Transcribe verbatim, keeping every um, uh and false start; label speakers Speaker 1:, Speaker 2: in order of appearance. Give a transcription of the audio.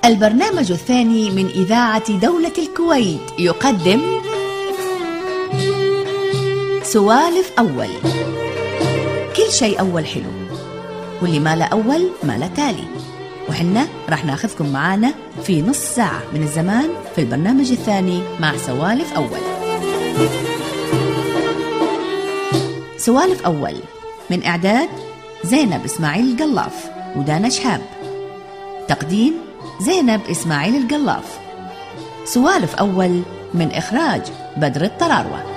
Speaker 1: البرنامج الثاني من إذاعة دولة الكويت يقدم سوالف أول. كل شيء أول حلو، واللي ما له أول ما له تالي، وحنا راح ناخذكم معانا في نص ساعة من الزمان في البرنامج الثاني مع سوالف أول. سوالف أول من إعداد زينب إسماعيل القلاف ودانا شهاب، تقديم زينب إسماعيل القلاف. سوالف أول من إخراج بدر الطراروة.